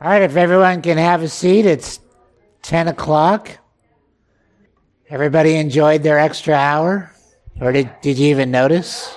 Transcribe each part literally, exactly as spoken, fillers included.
All right, if everyone can have a seat, it's ten o'clock. Everybody enjoyed their extra hour? Or did, did you even notice?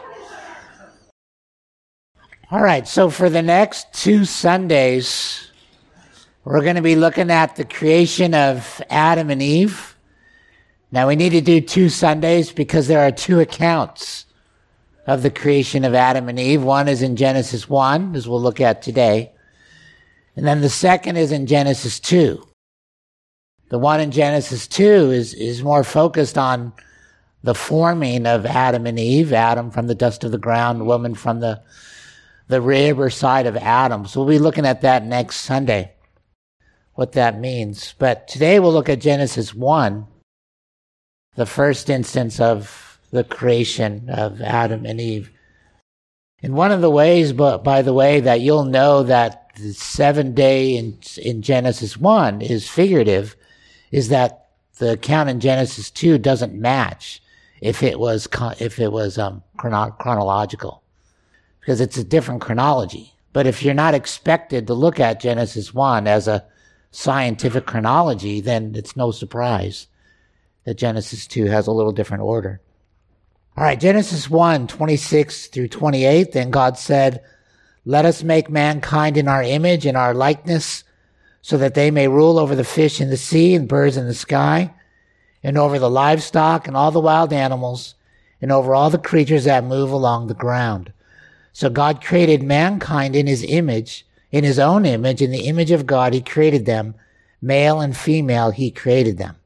All right, so for the next two Sundays, we're going to be looking at the creation of Adam and Eve. Now, we need to do two Sundays because there are two accounts of the creation of Adam and Eve. One is in Genesis one, as we'll look at today. And then the second is in Genesis two. The one in Genesis two is, is more focused on the forming of Adam and Eve, Adam from the dust of the ground, woman from the, the rib or side of Adam. So we'll be looking at that next Sunday, what that means. But today we'll look at Genesis one, the first instance of the creation of Adam and Eve. And one of the ways, but by the way, that you'll know that the seven day in, in Genesis one is figurative is that the account in Genesis two doesn't match if it was if it was um, chrono- chronological, because it's a different chronology. But if you're not expected to look at Genesis one as a scientific chronology, then it's no surprise that Genesis two has a little different order. All right, Genesis one, twenty-six through twenty-eight, then God said, "Let us make mankind in our image, in our likeness, so that they may rule over the fish in the sea and birds in the sky, and over the livestock and all the wild animals, and over all the creatures that move along the ground." So God created mankind in his image, in his own image, in the image of God he created them. Male and female he created them.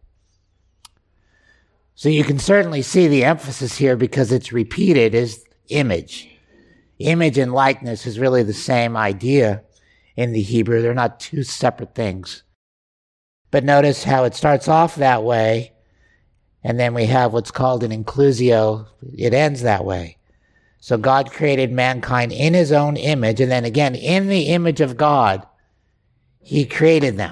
So you can certainly see the emphasis here because it's repeated as image. Image and likeness is really the same idea in the Hebrew. They're not two separate things. But notice how it starts off that way, and then we have what's called an inclusio. It ends that way. So God created mankind in his own image, and then again, in the image of God, he created them.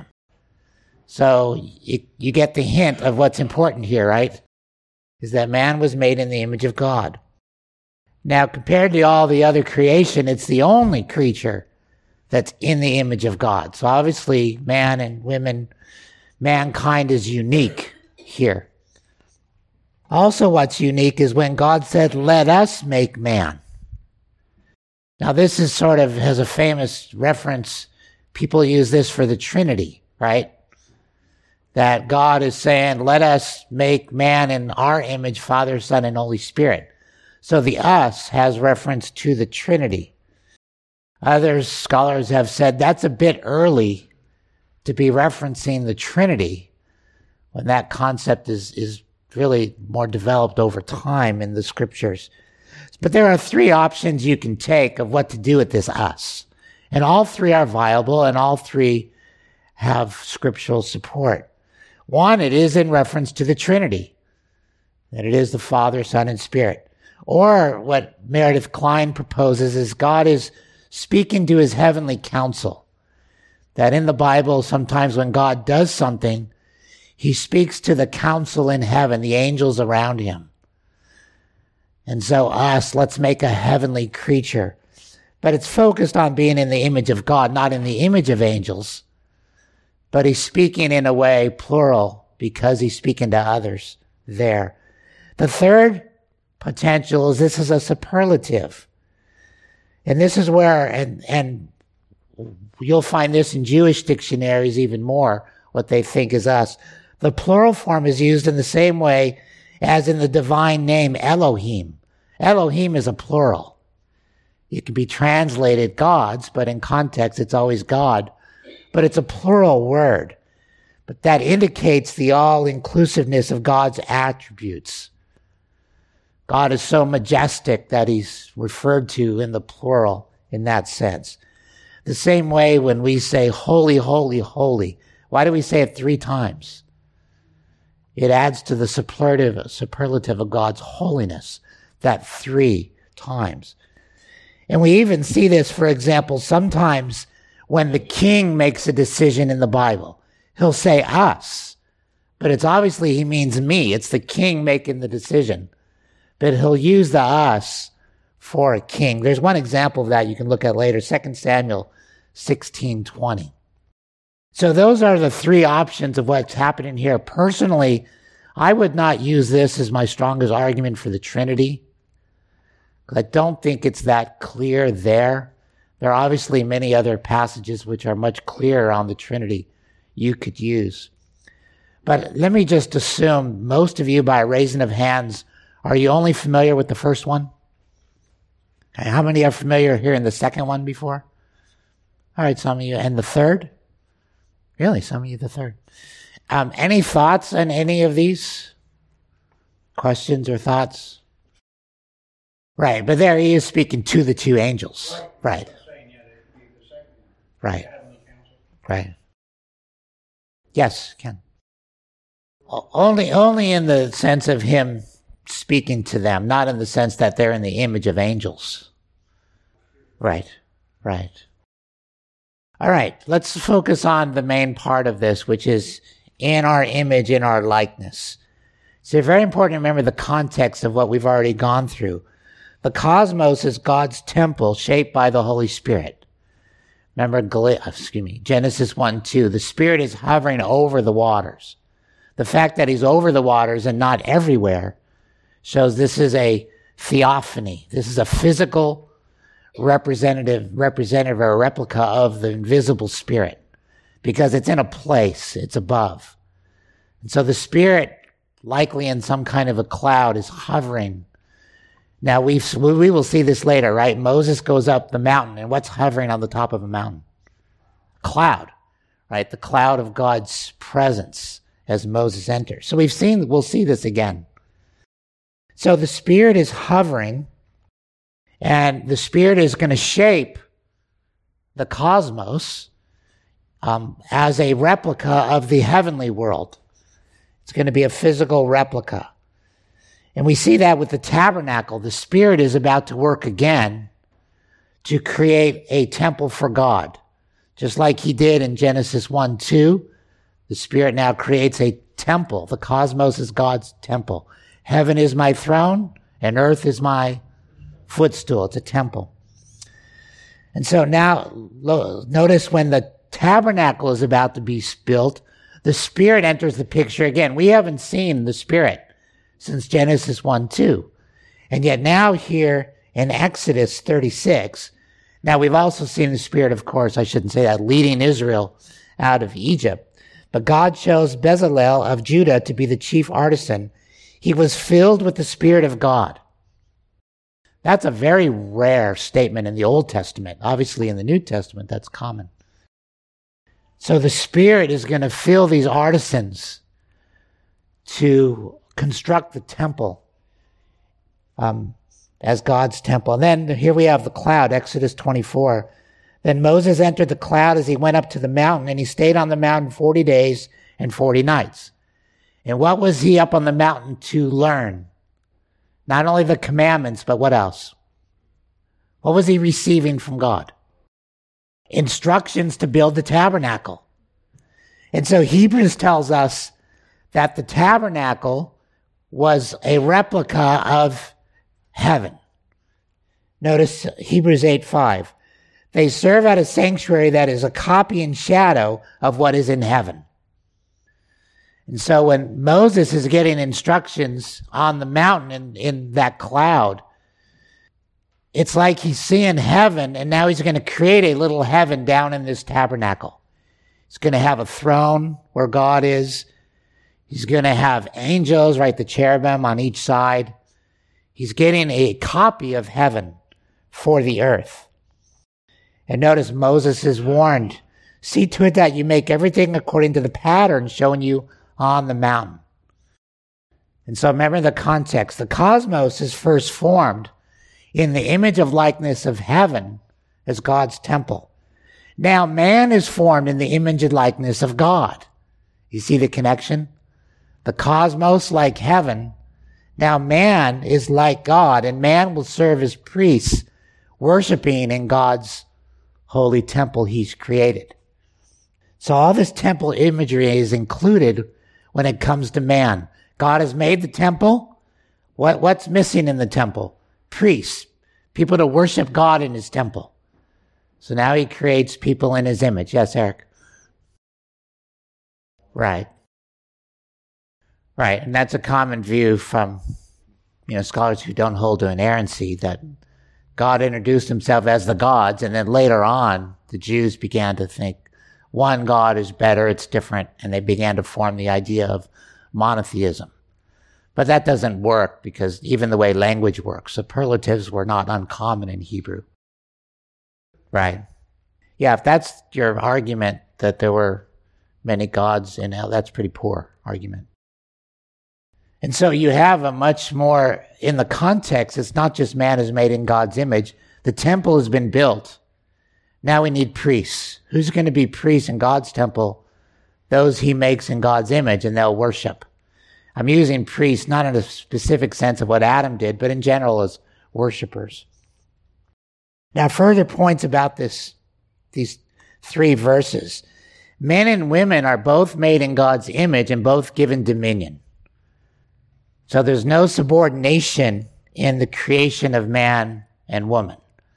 So you, you get the hint of what's important here, right? Is that man was made in the image of God. Now, compared to all the other creation, it's the only creature that's in the image of God. So obviously, man and women, mankind is unique here. Also, what's unique is when God said, "Let us make man." Now, this is sort of, has a famous reference. People use this for the Trinity, right? That God is saying, let us make man in our image, Father, Son, and Holy Spirit. So the us has reference to the Trinity. Other scholars have said that's a bit early to be referencing the Trinity when that concept is, is really more developed over time in the scriptures. But there are three options you can take of what to do with this us. And all three are viable and all three have scriptural support. One, it is in reference to the Trinity, that it is the Father, Son, and Spirit. Or what Meredith Klein proposes is God is speaking to his heavenly council. That in the Bible, sometimes when God does something, he speaks to the council in heaven, the angels around him. And so us, let's make a heavenly creature. But it's focused on being in the image of God, not in the image of angels. But he's speaking in a way plural because he's speaking to others there. The third potential is this is a superlative. And this is where, and, and you'll find this in Jewish dictionaries even more, what they think is us. The plural form is used in the same way as in the divine name Elohim. Elohim is a plural. It can be translated gods, but in context it's always God. But it's a plural word. But that indicates the all-inclusiveness of God's attributes. God is so majestic that he's referred to in the plural in that sense. The same way when we say holy, holy, holy. Why do we say it three times? It adds to the superlative, superlative of God's holiness, that three times. And we even see this, for example, sometimes when the king makes a decision in the Bible. He'll say us, but it's obviously he means me. It's the king making the decision. But he'll use the us for a king. There's one example of that you can look at later, Second Samuel sixteen twenty. So those are the three options of what's happening here. Personally, I would not use this as my strongest argument for the Trinity, because I don't think it's that clear there. There are obviously many other passages which are much clearer on the Trinity you could use. But let me just assume most of you, by raising of hands, are you only familiar with the first one? Okay, how many are familiar here in the second one before? All right, some of you. And the third? Really, some of you the third. Um, any thoughts on any of these? Questions or thoughts? Right, but there he is speaking to the two angels. Right. Right. Right. Yes, Ken. Only, only in the sense of him speaking to them, not in the sense that they're in the image of angels. Right. Right. All right, let's focus on the main part of this, which is in our image, in our likeness. So very important to remember the context of what we've already gone through. The cosmos is God's temple shaped by the Holy Spirit. Remember, excuse me, Genesis one two, the Spirit is hovering over the waters. The fact that he's over the waters and not everywhere shows this is a theophany. This is a physical representative, representative or a replica of the invisible Spirit, because it's in a place, it's above. And so the Spirit, likely in some kind of a cloud, is hovering. Now, we've, we will see this later, right? Moses goes up the mountain, and what's hovering on the top of a mountain? A cloud, right? The cloud of God's presence as Moses enters. So we've seen, we'll see this again. So the Spirit is hovering, and the Spirit is going to shape the cosmos um, as a replica of the heavenly world. It's going to be a physical replica. And we see that with the tabernacle. The Spirit is about to work again to create a temple for God. Just like he did in Genesis one two, the Spirit now creates a temple. The cosmos is God's temple. Heaven is my throne, and earth is my footstool. It's a temple. And so now, notice when the tabernacle is about to be built, the Spirit enters the picture again. We haven't seen the Spirit since Genesis one two. And yet now here in Exodus thirty-six, now we've also seen the Spirit, of course, I shouldn't say that, leading Israel out of Egypt. But God chose Bezalel of Judah to be the chief artisan. He was filled with the Spirit of God. That's a very rare statement in the Old Testament. Obviously in the New Testament, that's common. So the Spirit is going to fill these artisans to construct the temple um, as God's temple. And then here we have the cloud, Exodus twenty-four. Then Moses entered the cloud as he went up to the mountain, and he stayed on the mountain forty days and forty nights. And what was he up on the mountain to learn? Not only the commandments, but what else? What was he receiving from God? Instructions to build the tabernacle. And so Hebrews tells us that the tabernacle was a replica of heaven. Notice Hebrews eight five. They serve at a sanctuary that is a copy and shadow of what is in heaven. And so when Moses is getting instructions on the mountain in, in that cloud, it's like he's seeing heaven, and now he's going to create a little heaven down in this tabernacle. He's going to have a throne where God is. He's going to have angels, right, the cherubim on each side. He's getting a copy of heaven for the earth. And notice Moses is warned, see to it that you make everything according to the pattern shown you on the mountain. And so remember the context. The cosmos is first formed in the image of likeness of heaven as God's temple. Now man is formed in the image and likeness of God. You see the connection? The cosmos like heaven. Now man is like God, and man will serve as priests, worshiping in God's holy temple he's created. So all this temple imagery is included when it comes to man. God has made the temple. What, what's missing in the temple? Priests, people to worship God in his temple. So now he creates people in his image. Yes, Eric? Right. Right. And that's a common view from, you know, scholars who don't hold to inerrancy, that God introduced himself as the gods, and then later on, the Jews began to think one God is better, it's different, and they began to form the idea of monotheism. But that doesn't work, because even the way language works, superlatives were not uncommon in Hebrew. Right. Yeah, if that's your argument, that there were many gods in hell, that's a pretty poor argument. And so you have a much more, in the context, it's not just man is made in God's image. The temple has been built. Now we need priests. Who's going to be priests in God's temple? Those he makes in God's image, and they'll worship. I'm using priests not in a specific sense of what Adam did, but in general as worshipers. Now, further points about this, these three verses. Men and women are both made in God's image and both given dominion. So there's no subordination in the creation of man and woman.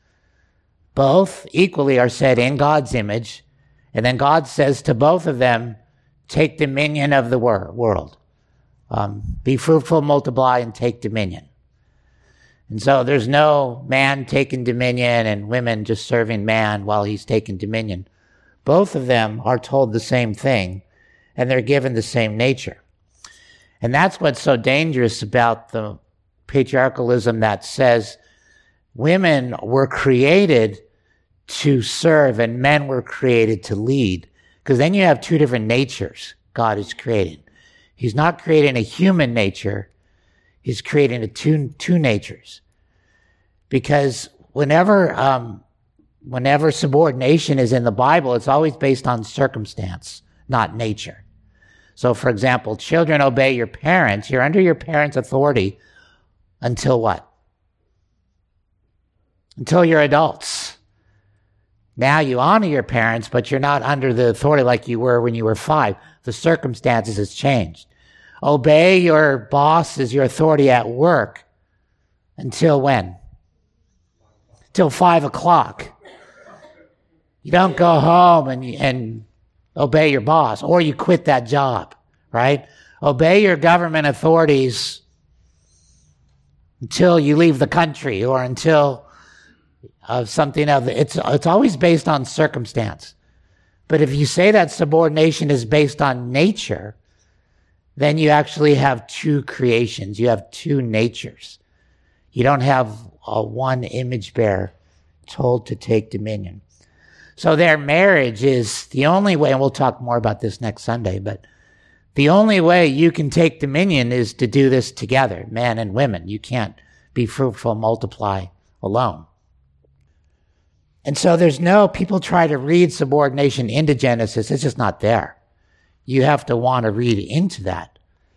Both equally are said in God's image, and then God says to both of them, take dominion of the wor- world. Um, be fruitful, multiply, and take dominion. And so there's no man taking dominion and women just serving man while he's taking dominion. Both of them are told the same thing, and they're given the same nature. And that's what's so dangerous about the patriarchalism that says women were created to serve and men were created to lead. Because then you have two different natures God is creating. He's not creating a human nature. He's creating a two, two natures. Because whenever, um, whenever subordination is in the Bible, it's always based on circumstance, not nature. So, for example, children, obey your parents. You're under your parents' authority until what? Until you're adults. Now you honor your parents, but you're not under the authority like you were when you were five. The circumstances has changed. Obey your boss as your authority at work until when? Till five o'clock. You don't go home and and obey your boss, or you quit that job, right? Obey your government authorities until you leave the country, or until uh, something of the, it's it's always based on circumstance. But if you say that subordination is based on nature, then you actually have two creations. You have two natures. You don't have a one image bearer told to take dominion. So their marriage is the only way, and we'll talk more about this next Sunday, but the only way you can take dominion is to do this together, man and women. You can't be fruitful, multiply alone. And so there's no, people try to read subordination into Genesis. It's just not there. You have to want to read into that.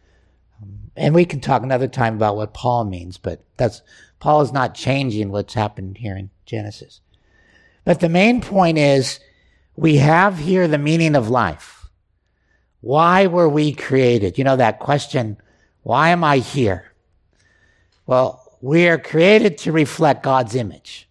And we can talk another time about what Paul means, but that's, Paul is not changing what's happened here in Genesis. But the main point is, we have here the meaning of life. Why were we created? You know that question, why am I here? Well, we are created to reflect God's image.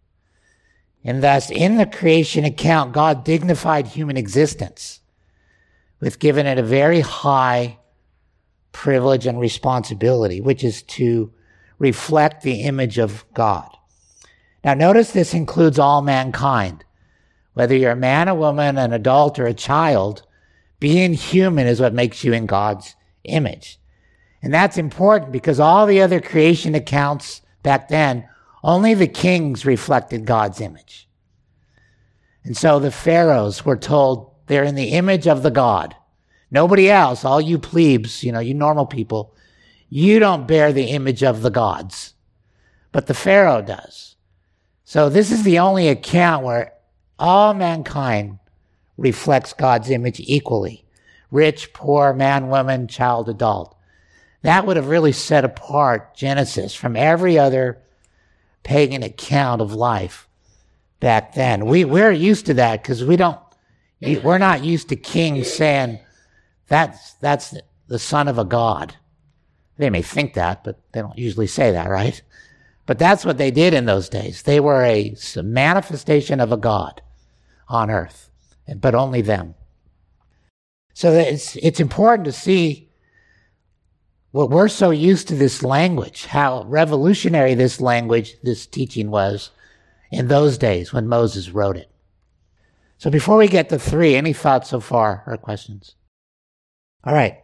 And thus, in the creation account, God dignified human existence with giving it a very high privilege and responsibility, which is to reflect the image of God. Now, notice this includes all mankind. Whether you're a man, a woman, an adult, or a child, being human is what makes you in God's image. And that's important because all the other creation accounts back then, only the kings reflected God's image. And so the pharaohs were told they're in the image of the God. Nobody else, all you plebes, you know, you normal people, you don't bear the image of the gods. But the pharaoh does. So this is the only account where all mankind reflects God's image equally. Rich, poor, man, woman, child, adult. That would have really set apart Genesis from every other pagan account of life back then. We, we're used to that because we don't, we're not used to kings saying, that's, that's the son of a god. They may think that, but they don't usually say that, right? But that's what they did in those days. They were a manifestation of a god on earth, but only them. So that it's, it's important to see what we're so used to this language, how revolutionary this language, this teaching was in those days when Moses wrote it. So before we get to three, any thoughts so far or questions? All right.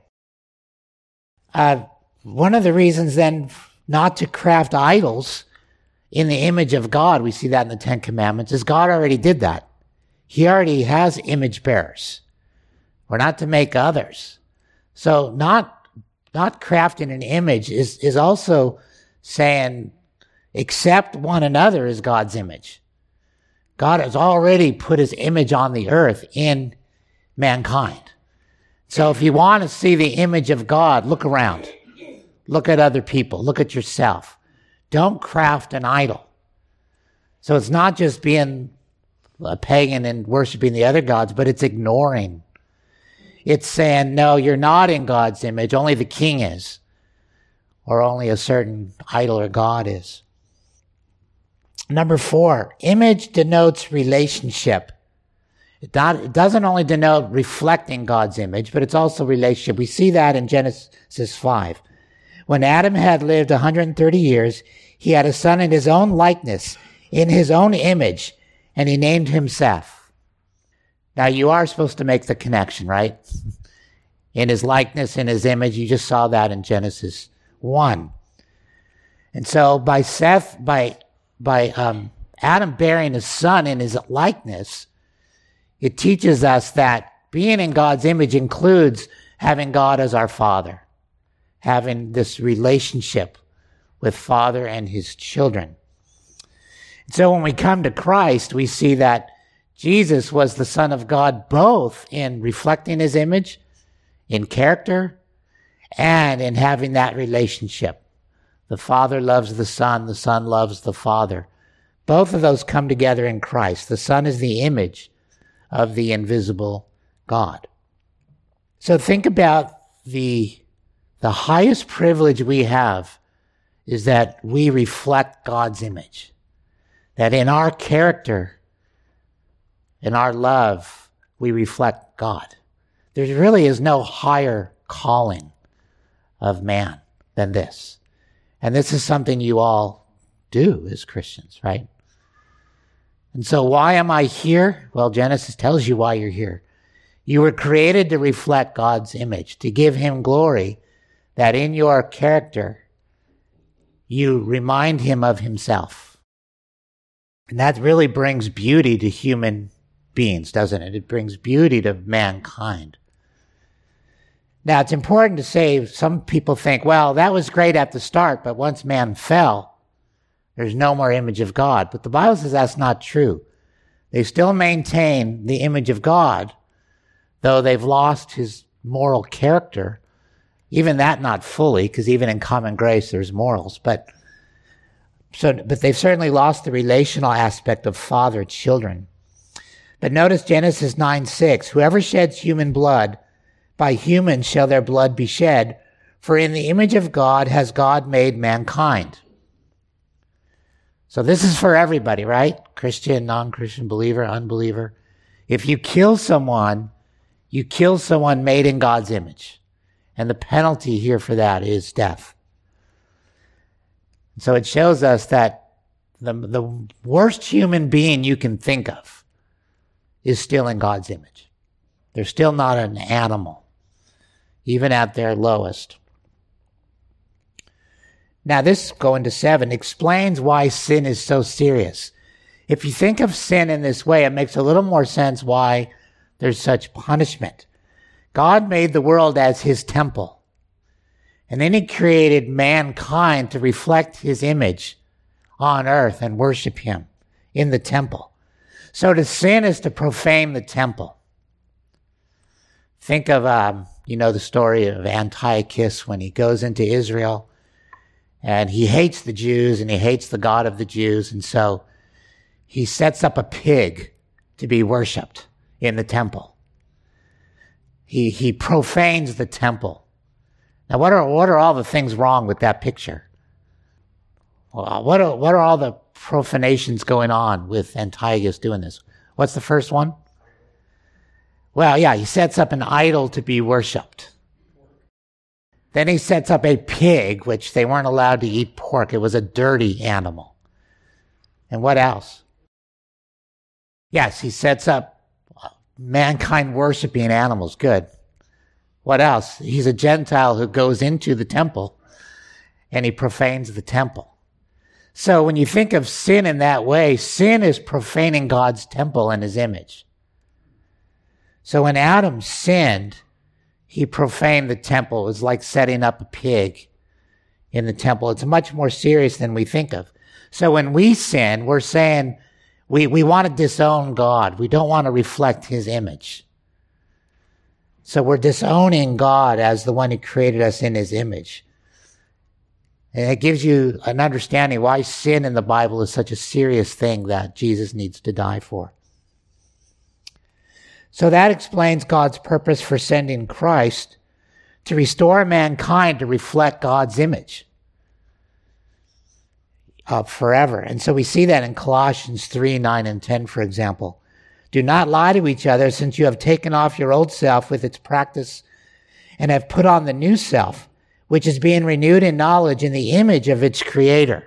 Uh, one of the reasons then not to craft idols in the image of God, we see that in the Ten Commandments, is God already did that. He already has image bearers. We're not to make others. So not, not crafting an image is, is also saying accept one another as God's image. God has already put his image on the earth in mankind. So if you want to see the image of God, look around. Look at other people. Look at yourself. Don't craft an idol. So it's not just being a pagan and worshiping the other gods, but it's ignoring. It's saying, no, you're not in God's image. Only the king is. Or only a certain idol or god is. Number four, image denotes relationship. It, not, it doesn't only denote reflecting God's image, but it's also relationship. We see that in Genesis five. When Adam had lived one hundred thirty years, he had a son in his own likeness, in his own image, and he named him Seth. Now you are supposed to make the connection, right? In his likeness, in his image, you just saw that in Genesis one. And so by Seth, by, by um, Adam bearing his son in his likeness, it teaches us that being in God's image includes having God as our Father, having this relationship with Father and his children. So when we come to Christ, we see that Jesus was the Son of God both in reflecting his image, in character, and in having that relationship. The Father loves the Son, the Son loves the Father. Both of those come together in Christ. The Son is the image of the invisible God. So think about the, the highest privilege we have is that we reflect God's image. That in our character, in our love, we reflect God. There really is no higher calling of man than this. And this is something you all do as Christians, right? And so why am I here? Well, Genesis tells you why you're here. You were created to reflect God's image, to give him glory, that in your character, you remind him of himself. And that really brings beauty to human beings, doesn't it? It brings beauty to mankind. Now, it's important to say, some people think, well, that was great at the start, but once man fell, there's no more image of God. But the Bible says that's not true. They still maintain the image of God, though they've lost his moral character. Even that not fully, because even in common grace there's morals. But so, but they've certainly lost the relational aspect of father-children. But notice Genesis nine six, whoever sheds human blood, by humans shall their blood be shed, for in the image of God has God made mankind. So this is for everybody, right? Christian, non-Christian, believer, unbeliever. If you kill someone, you kill someone made in God's image. And the penalty here for that is death. So it shows us that the, the worst human being you can think of is still in God's image. They're still not an animal, even at their lowest. Now this, going to seven, explains why sin is so serious. If you think of sin in this way, it makes a little more sense why there's such punishment. God made the world as his temple. And then he created mankind to reflect his image on earth and worship him in the temple. So to sin is to profane the temple. Think of, um, you know, the story of Antiochus when he goes into Israel and he hates the Jews and he hates the God of the Jews. And so he sets up a pig to be worshipped in the temple. He, he profanes the temple. Now, what are, what are all the things wrong with that picture? Well, what are, what are all the profanations going on with Antiochus doing this? What's the first one? Well, yeah, he sets up an idol to be worshipped. Then he sets up a pig, which they weren't allowed to eat pork. It was a dirty animal. And what else? Yes, he sets up mankind worshiping animals. Good. What else? He's a Gentile who goes into the temple and he profanes the temple. So when you think of sin in that way, sin is profaning God's temple and his image. So when Adam sinned, he profaned the temple. It was like setting up a pig in the temple. It's much more serious than we think of. So when we sin, we're saying we, we want to disown God. We don't want to reflect his image. So we're disowning God as the one who created us in his image. And it gives you an understanding why sin in the Bible is such a serious thing that Jesus needs to die for. So that explains God's purpose for sending Christ to restore mankind to reflect God's image uh, forever. And so we see that in Colossians three, nine, and ten, for example. Do not lie to each other, since you have taken off your old self with its practice and have put on the new self, which is being renewed in knowledge in the image of its creator.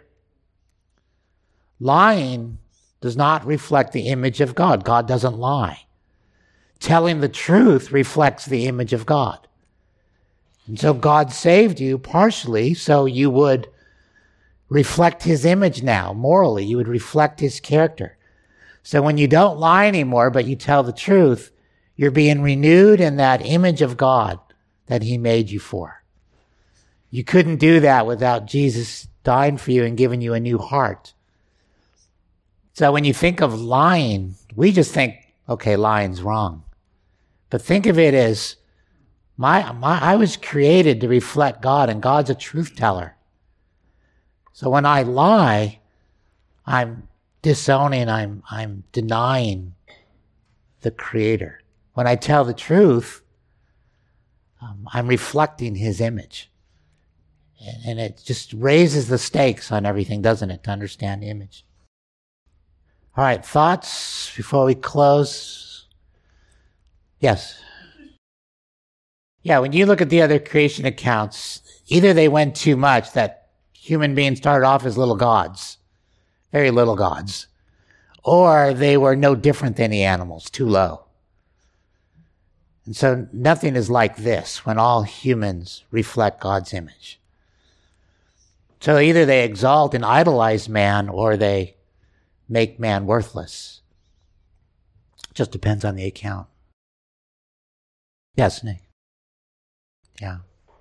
Lying does not reflect the image of God. God doesn't lie. Telling the truth reflects the image of God. And so God saved you partially so you would reflect his image now, morally. You would reflect his character. So when you don't lie anymore, but you tell the truth, you're being renewed in that image of God that he made you for. You couldn't do that without Jesus dying for you and giving you a new heart. So when you think of lying, we just think, okay, lying's wrong. But think of it as, my, my, I was created to reflect God, and God's a truth teller. So when I lie, I'm disowning, I'm, I'm denying the Creator. When I tell the truth, um, I'm reflecting his image. And, and it just raises the stakes on everything, doesn't it, to understand the image. All right, thoughts before we close? Yes. Yeah, when you look at the other creation accounts, either they went too much, that human beings started off as little gods, very little gods, or they were no different than the animals, too low. And so nothing is like this when all humans reflect God's image. So either they exalt and idolize man, or they make man worthless. Just depends on the account. Yes, Nick. Yeah.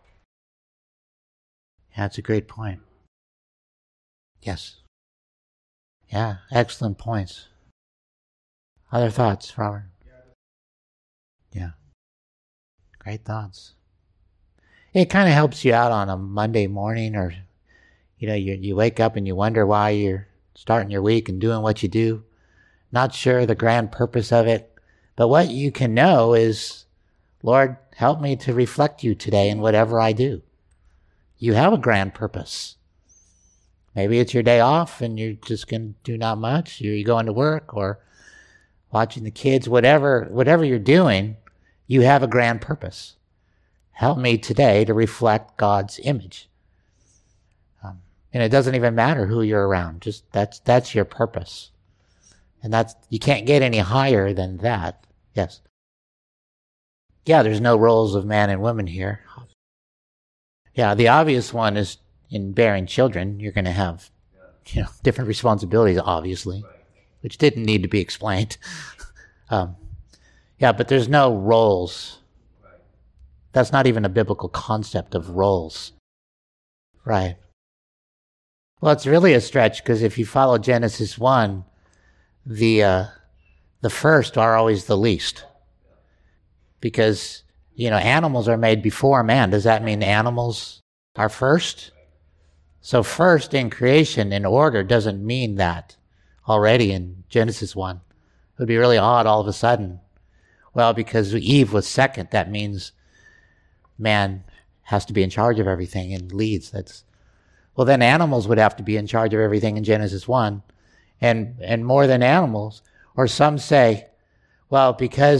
Yeah, that's a great point. Yes. Yeah, excellent points. Other thoughts, Robert? Yeah. Great thoughts. It kind of helps you out on a Monday morning, or, you know, you, you wake up and you wonder why you're starting your week and doing what you do. Not sure the grand purpose of it. But what you can know is, Lord, help me to reflect you today in whatever I do. You have a grand purpose. Maybe it's your day off and you're just going to do not much. You're going to work or watching the kids, whatever, whatever you're doing, you have a grand purpose. Help me today to reflect God's image. Um, and it doesn't even matter who you're around. Just that's, that's your purpose. And that's, you can't get any higher than that. Yes. Yeah, there's no roles of man and woman here. Yeah, the obvious one is in bearing children. You're going to have, you know, different responsibilities, obviously, which didn't need to be explained. um, yeah, but there's no roles. That's not even a biblical concept of roles. Right. Well, it's really a stretch, because if you follow Genesis one, the uh, the first are always the least. Because, you know, animals are made before man. Does that mean animals are first? So first in creation, in order, doesn't mean that already in Genesis one. It would be really odd all of a sudden. Well, because Eve was second, that means man has to be in charge of everything and leads. That's well, then animals would have to be in charge of everything in Genesis one. And, and more than animals. Or some say, well, because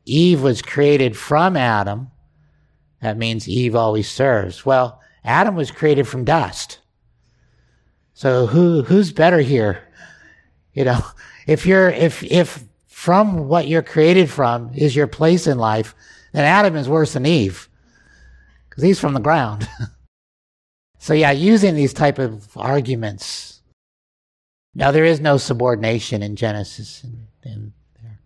Eve was created from Adam, that means Eve always serves. Well, Adam was created from dust. So who who's better here? You know, if you're if if from what you're created from is your place in life, then Adam is worse than Eve, because he's from the ground. So yeah, using these type of arguments. Now there is no subordination in Genesis. In, in there.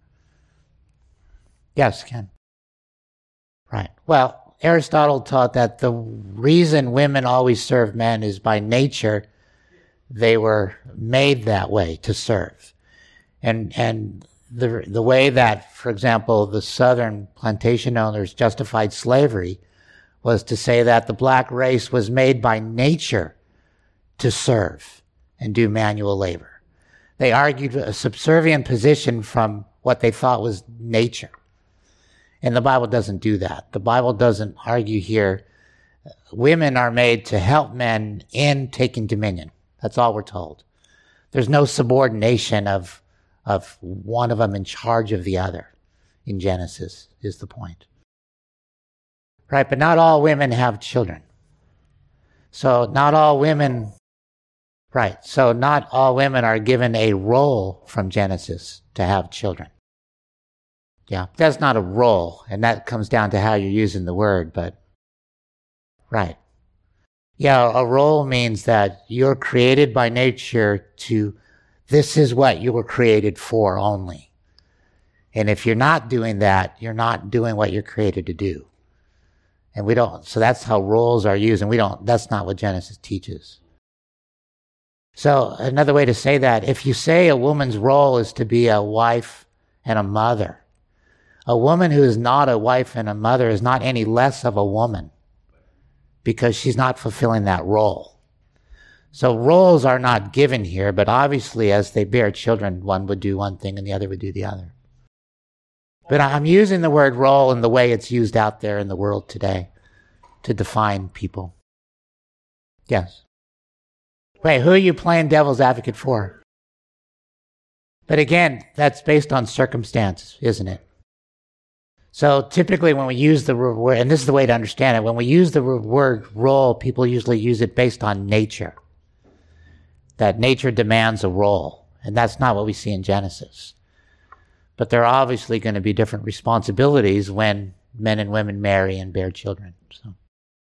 Yes, Ken. Right. Well, Aristotle taught that the reason women always serve men is by nature they were made that way to serve. And and the the way that, for example, the southern plantation owners justified slavery was to say that the black race was made by nature to serve and do manual labor. They argued a subservient position from what they thought was nature. And the Bible doesn't do that. The Bible doesn't argue here. Women are made to help men in taking dominion. That's all we're told. There's no subordination of, of one of them in charge of the other in Genesis, is the point. Right, but not all women have children. So not all women, right, so not all women are given a role from Genesis to have children. Yeah, that's not a role, and that comes down to how you're using the word, but, right. Yeah, a role means that you're created by nature to, this is what you were created for only. And if you're not doing that, you're not doing what you're created to do. And we don't, so that's how roles are used, and we don't, that's not what Genesis teaches. So another way to say that, if you say a woman's role is to be a wife and a mother, a woman who is not a wife and a mother is not any less of a woman because she's not fulfilling that role. So roles are not given here, but obviously as they bear children, one would do one thing and the other would do the other. But I'm using the word role in the way it's used out there in the world today to define people. Yes. Wait, who are you playing devil's advocate for? But again, that's based on circumstance, isn't it? So typically when we use the word, and this is the way to understand it, when we use the word role, people usually use it based on nature. That nature demands a role. And that's not what we see in Genesis. But there are obviously going to be different responsibilities when men and women marry and bear children. So,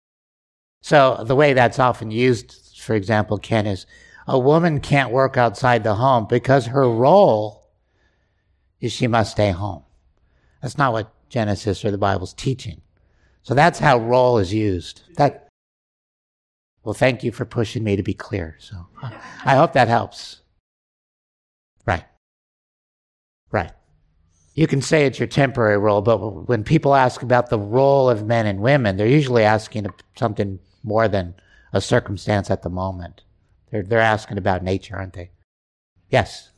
so the way that's often used, for example, Ken, is a woman can't work outside the home because her role is she must stay home. That's not what Genesis or the Bible's teaching. So that's how role is used. That. Well, thank you for pushing me to be clear. So I hope that helps. Right. Right. You can say it's your temporary role, but when people ask about the role of men and women, they're usually asking something more than a circumstance at the moment. They're, they're asking about nature, aren't they? Yes.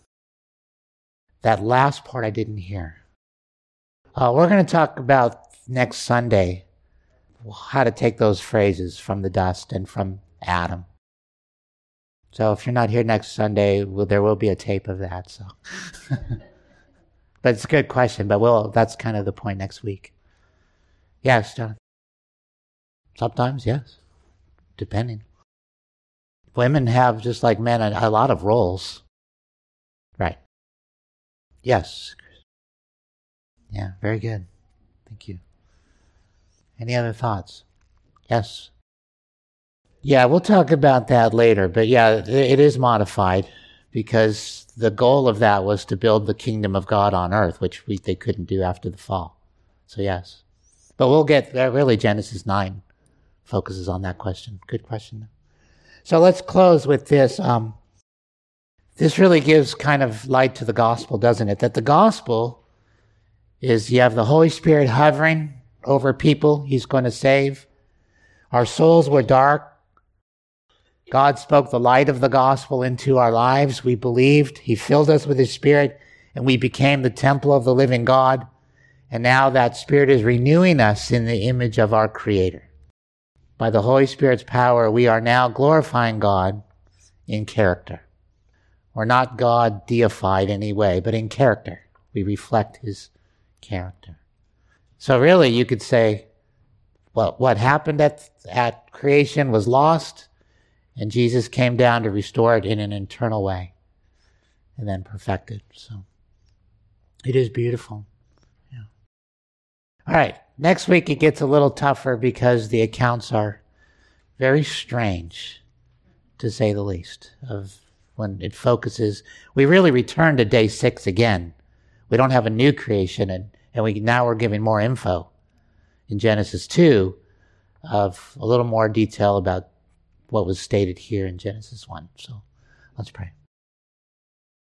That last part I didn't hear. Uh, we're going to talk about next Sunday how to take those phrases from the dust and from Adam. So if you're not here next Sunday, well, there will be a tape of that. So. But it's a good question, but we'll, that's kind of the point next week. Yes, John. Sometimes, yes. Depending. Women have, just like men, a, a lot of roles. Right. Yes. Yeah, very good. Thank you. Any other thoughts? Yes. Yeah, we'll talk about that later, but yeah, it is modified. Because the goal of that was to build the kingdom of God on earth, which we, they couldn't do after the fall. So yes. But we'll get there. Really, Genesis nine focuses on that question. Good question. So let's close with this. Um, this really gives kind of light to the gospel, doesn't it? That the gospel is you have the Holy Spirit hovering over people He's going to save. Our souls were dark. God spoke the light of the gospel into our lives. We believed. He filled us with His Spirit, and we became the temple of the living God. And now that Spirit is renewing us in the image of our Creator. By the Holy Spirit's power, we are now glorifying God in character. We're not God deified in any way, but in character. We reflect His character. So really, you could say, well, what happened at, at creation was lost, and Jesus came down to restore it in an internal way and then perfect it. So it is beautiful. Yeah. All right. Next week, it gets a little tougher because the accounts are very strange, to say the least, of when it focuses. We really return to day six again. We don't have a new creation, and, and we now we're giving more info in Genesis two of a little more detail about what was stated here in Genesis one. So let's pray.